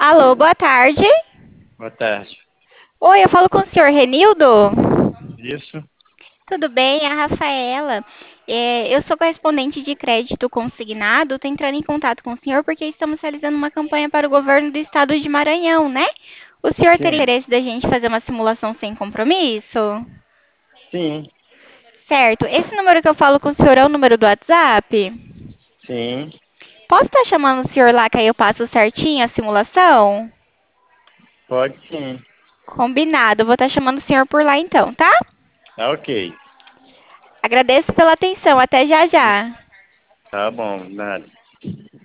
Alô, boa tarde. Boa tarde. Oi, eu falo com o senhor Renildo? Isso? Tudo bem? É a Rafaela. Eu sou correspondente de crédito consignado. Tô entrando em contato com o senhor porque estamos realizando uma campanha para o governo do estado de Maranhão, né? O senhor teria Sim. interesse da gente fazer uma simulação sem compromisso? Sim. Certo. Esse número que eu falo com o senhor é o número do WhatsApp? Sim. Posso estar chamando o senhor lá que aí eu passo certinho a simulação? Pode sim. Combinado. Vou estar chamando o senhor por lá então, tá? Tá ok. Agradeço pela atenção. Até já já. Tá bom, nada.